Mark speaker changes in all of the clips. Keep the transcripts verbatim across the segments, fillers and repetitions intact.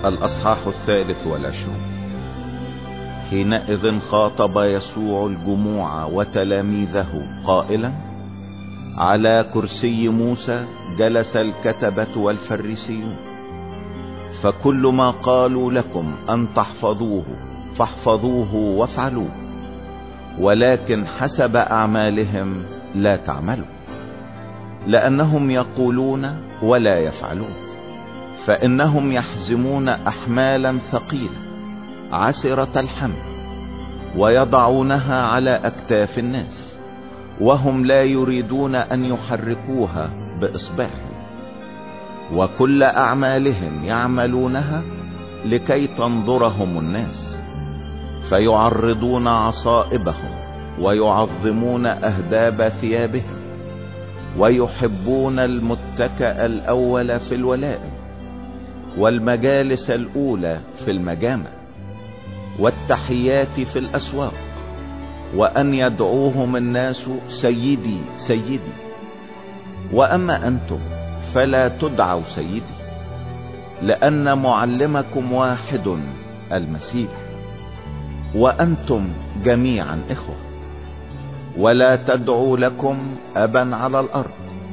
Speaker 1: الأصحاح الثالث والعشرون. حينئذ خاطب يسوع الجموع وتلاميذه قائلا: على كرسي موسى جلس الكتبة والفريسيون، فكل ما قالوا لكم أن تحفظوه فاحفظوه وافعلوه، ولكن حسب أعمالهم لا تعملوا، لأنهم يقولون ولا يفعلون، فإنهم يحزمون أحمالا ثقيلة عسرة الحمل ويضعونها على أكتاف الناس، وهم لا يريدون أن يحركوها بإصبعهم، وكل أعمالهم يعملونها لكي تنظرهم الناس، فيعرضون عصائبهم ويعظمون أهداب ثيابهم، ويحبون المتكأ الأول في الولائم، والمجالس الأولى في المجامع، والتحيات في الأسواق، وأن يدعوهم الناس سيدي سيدي. وأما أنتم فلا تدعوا سيدي، لأن معلمكم واحد المسيح، وأنتم جميعا إخوة. ولا تدعوا لكم أبا على الأرض،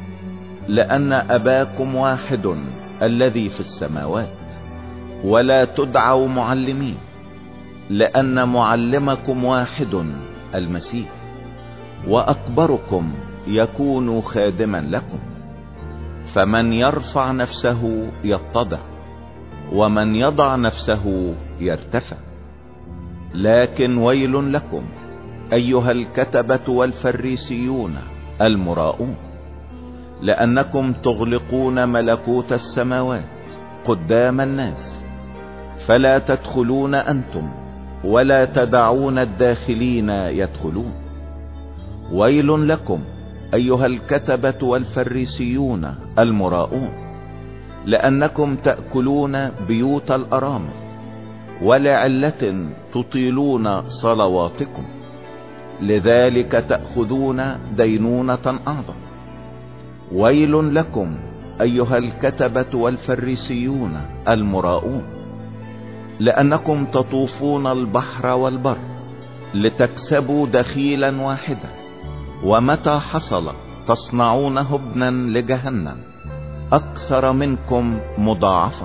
Speaker 1: لأن أباكم واحد الذي في السماوات. ولا تدعوا معلمين، لأن معلمكم واحد المسيح، وأكبركم يكون خادما لكم. فمن يرفع نفسه يتضع، ومن يضع نفسه يرتفع. لكن ويل لكم أيها الكتبة والفريسيون المراؤون، لأنكم تغلقون ملكوت السماوات قدام الناس، فلا تدخلون أنتم ولا تدعون الداخلين يدخلون. ويل لكم أيها الكتبة والفريسيون المراؤون، لأنكم تأكلون بيوت الأرامل، ولعلة تطيلون صلواتكم، لذلك تأخذون دينونة أعظم. ويل لكم أيها الكتبة والفريسيون المراؤون، لأنكم تطوفون البحر والبر لتكسبوا دخيلا واحدا، ومتى حصل تصنعونه ابنا لجهنم أكثر منكم مضاعفة.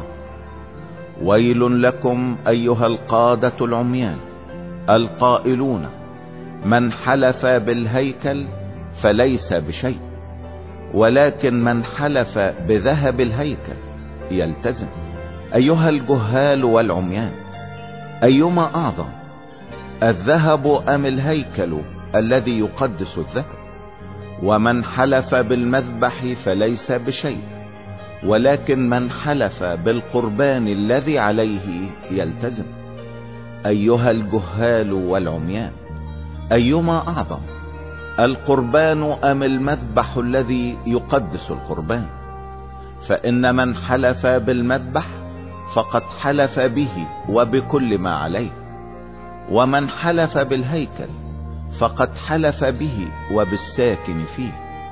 Speaker 1: ويل لكم أيها القادة العميان القائلون: من حلف بالهيكل فليس بشيء، ولكن من حلف بذهب الهيكل يلتزم. أيها الجهال والعميان، أيما أعظم، الذهب أم الهيكل الذي يقدس الذهب؟ ومن حلف بالمذبح فليس بشيء، ولكن من حلف بالقربان الذي عليه يلتزم. أيها الجهال والعميان، أيما أعظم، القربان أم المذبح الذي يقدس القربان؟ فإن من حلف بالمذبح فقد حلف به وبكل ما عليه، ومن حلف بالهيكل فقد حلف به وبالساكن فيه،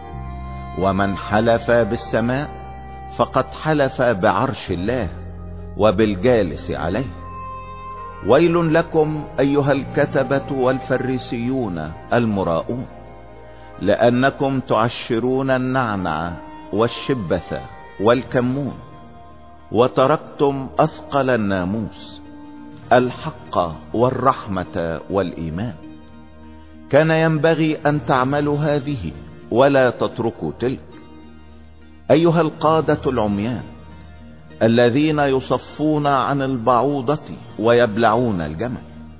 Speaker 1: ومن حلف بالسماء فقد حلف بعرش الله وبالجالس عليه. ويل لكم أيها الكتبة والفريسيون المراؤون، لأنكم تعشرون النعنع والشبث والكمون، وتركتم أثقل الناموس، الحق والرحمة والإيمان. كان ينبغي أن تعملوا هذه ولا تتركوا تلك. أيها القادة العميان الذين يصفون عن البعوضة ويبلعون الجمل،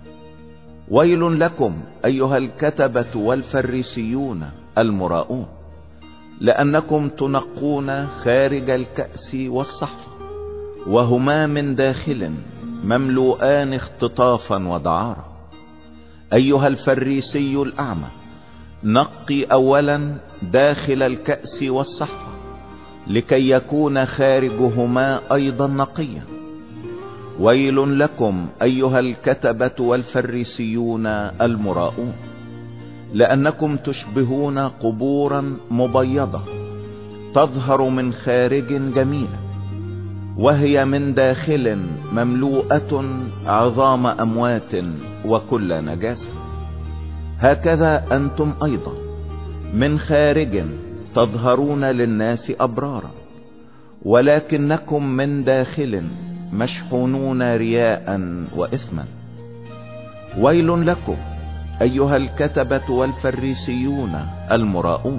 Speaker 1: ويل لكم أيها الكتبة والفريسيون المراؤون، لأنكم تنقون خارج الكأس والصحفة، وهما من داخل مملوءان اختطافا ودعارة. أيها الفريسي الأعمى، نقي أولا داخل الكأس والصحفة لكي يكون خارجهما أيضا نقيا. ويل لكم أيها الكتبة والفريسيون المراؤون، لأنكم تشبهون قبورا مبيضة تظهر من خارج جميلة، وهي من داخل مملوءة عظام أموات وكل نجاسة. هكذا أنتم أيضا من خارج تظهرون للناس أبرارا، ولكنكم من داخل مشحونون رياء وإثما. ويل لكم أيها الكتبة والفريسيون المراؤون،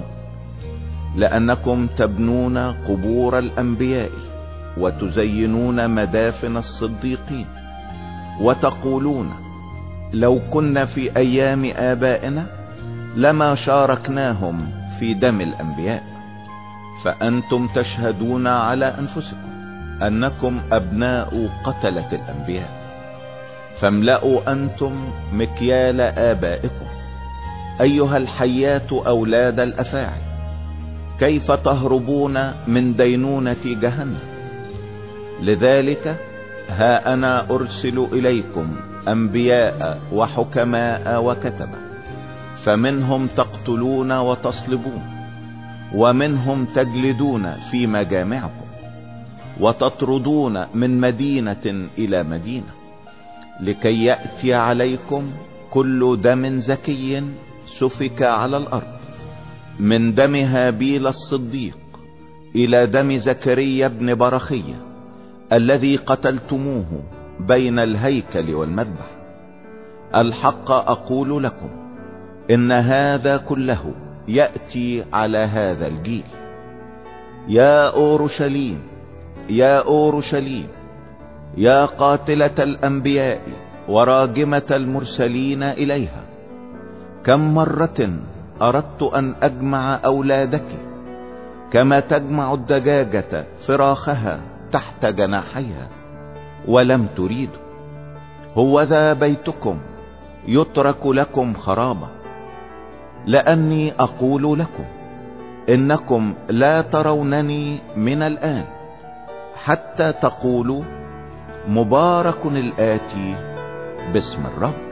Speaker 1: لأنكم تبنون قبور الأنبياء وتزينون مدافن الصديقين، وتقولون لو كنا في أيام آبائنا لما شاركناهم في دم الأنبياء. فأنتم تشهدون على أنفسكم أنكم أبناء قتلة الأنبياء، فاملأوا أنتم مكيال آبائكم أيها الحيات أولاد الأفاعي. كيف تهربون من دينونة جهنم؟ لذلك ها أنا أرسل إليكم أنبياء وحكماء وكتبة، فمنهم تقتلون وتصلبون، ومنهم تجلدون في مجامعكم، وتطردون من مدينة إلى مدينة، لكي يأتي عليكم كل دم زكي سفك على الأرض، من دم هابيل الصديق إلى دم زكريا بن برخية الذي قتلتموه بين الهيكل والمذبح. الحق أقول لكم إن هذا كله يأتي على هذا الجيل. يا أورشليم يا أورشليم يا قاتلة الأنبياء وراجمة المرسلين إليها، كم مرة أردت أن أجمع أولادك كما تجمع الدجاجة فراخها تحت جناحيها، ولم تريدوا. هوذا بيتكم يترك لكم خرابا، لأني أقول لكم إنكم لا ترونني من الآن حتى تقولوا مبارك الآتي باسم الرب.